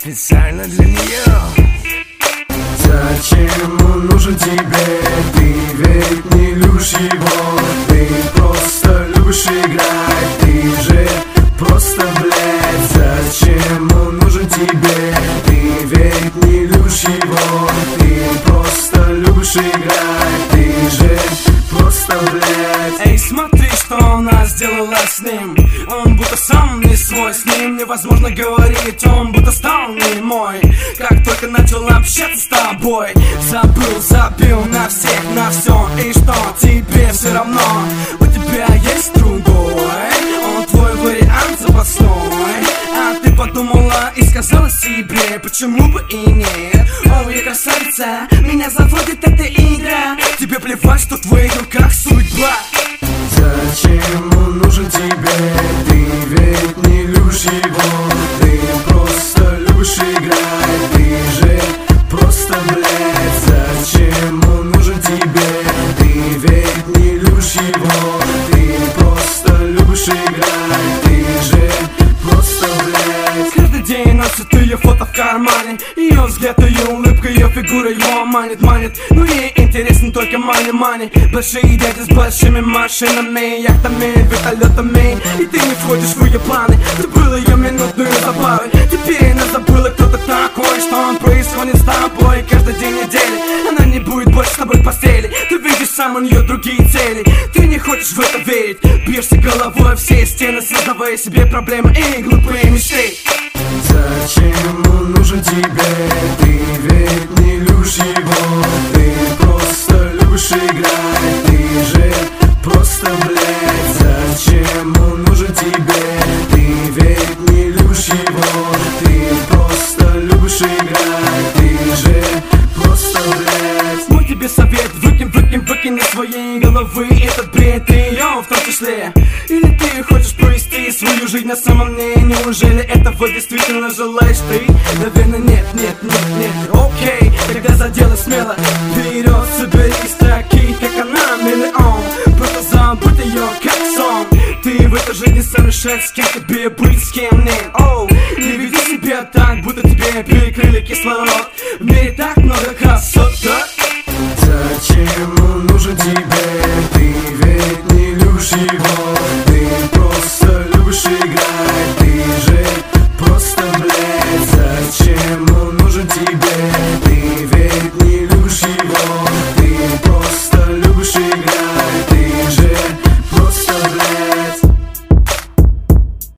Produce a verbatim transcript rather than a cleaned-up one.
специально для нее. Зачем он нужен тебе? Ты ведь не любишь его. Ты просто любишь играть. Ты же просто, блядь. Зачем он нужен тебе? Ты ведь не любишь его. Ты просто любишь играть. Ты же просто, блядь. Эй, смотри, что она сделала с ним. Он будто сам не свой, с ним невозможно говорить. Он будто стал не мой. Как только начал общаться с тобой, забыл, забил на всех, на все. И что тебе все равно? У тебя есть другой. Он твой вариант запасной. А ты подумала и сказала себе, почему бы и нет. О, я красавица, меня заводит эта игра. Тебе плевать, что в твоих руках судьба. Зачем он нужен тебе? Ты ведь не любишь его. Ты просто любишь играть. Ты же просто, блядь. Зачем он нужен тебе? Ты ведь не любишь его. Ты просто любишь играть. Ты же просто, блядь. Каждый день носит ее фото в кармане. Ее взгляд, ее улыбка, ее фигура его манит, манит. Но ей интересен только мани-мани. Большие дяди с большими машинами, яхтами, вертолетами. И ты не входишь в ее планы. Ты был ее минутную забавой. Теперь она забыла, кто ты такой. Что он происходит с тобой каждый день недели. Она не будет больше с тобой в постели. Ты видишь сам у нее другие цели. Ты не хочешь в это верить. Бьешься головой в все стены, создавая себе проблемы и глупые мечты. Зачем он нужен тебе? Ты ведь не любишь его. Ты просто любишь играть. Ты же просто, блядь. Зачем он нужен тебе? Ты ведь не любишь его. Ты просто любишь играть. Ты же просто, блядь. Мой тебе совет, выкинь, выкинь, выкинь из своей головы этот бред, и ее в том числе. Или ты хочешь провести свою жизнь на самом деле? Неужели этого действительно желаешь ты? Наверное, нет, нет, нет, нет. Окей, тогда за дело смело. Вперед, собери строки, как она, миллион. Просто забудь ее, как сон. Ты в этой жизни сам решаешь, с кем тебе быть, с кем нет. Оу, не веди себя так, будто тебе перекрыли кислород. В мире так много красот, да?